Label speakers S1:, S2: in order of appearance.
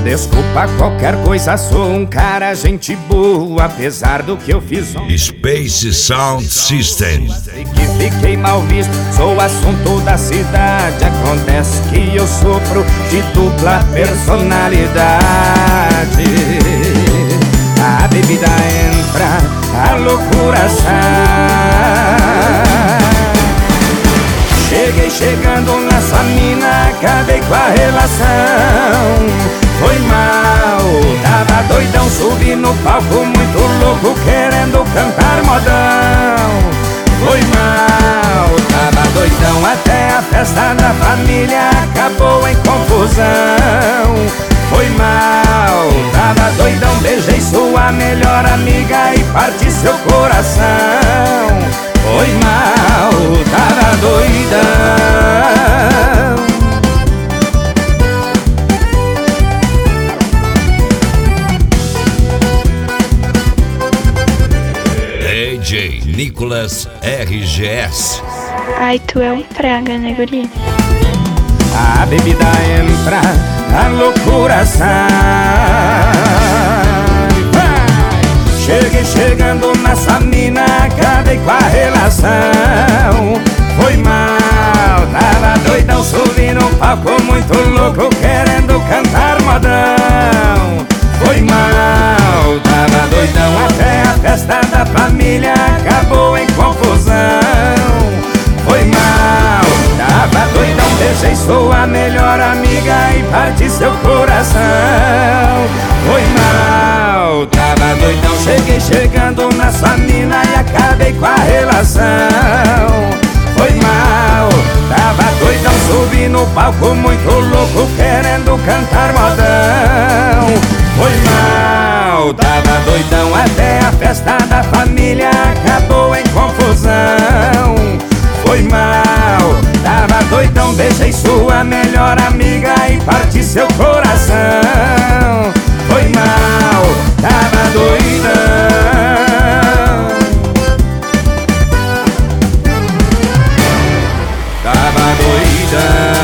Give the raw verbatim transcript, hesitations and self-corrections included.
S1: Desculpa qualquer coisa, sou um cara gente boa, apesar do que eu fiz ontem.
S2: Space Sound System.
S1: Sei que fiquei mal visto, sou assunto da cidade. Acontece que eu sofro de dupla personalidade. A bebida entra, a loucura sai. Cheguei chegando nessa mina, acabei com a relação. Foi mal, tava doidão, subi no palco muito louco, querendo cantar modão. Foi mal, tava doidão, até a festa da família acabou em confusão. Foi mal, tava doidão, beijei sua melhor amiga e parti seu coração. Foi mal, tava doidão.
S2: D J Nicolas R G S.
S3: Ai, tu é um praga, né, guri?
S1: A bebida entra, a loucura sai. Cheguei chegando nessa mina, acabei com a relação. Foi mal, tava doidão, subi no palco muito louco, querendo cantar modão. Foi mal, tava doidão, até a festa da família acabou em confusão. Foi mal, tava doidão, beijei sua melhor amiga e parti seu coração. Foi mal, tava doidão, cheguei chegando nessa mina e acabei com a relação. Foi mal, tava doidão, subi no palco muito louco, querendo cantar modão. Foi mal, tava doidão, até a festa da família acabou em confusão. Foi mal, tava doidão, beijei sua melhor amiga e parti seu coração. Foi mal, tava doidão. Tava doidão.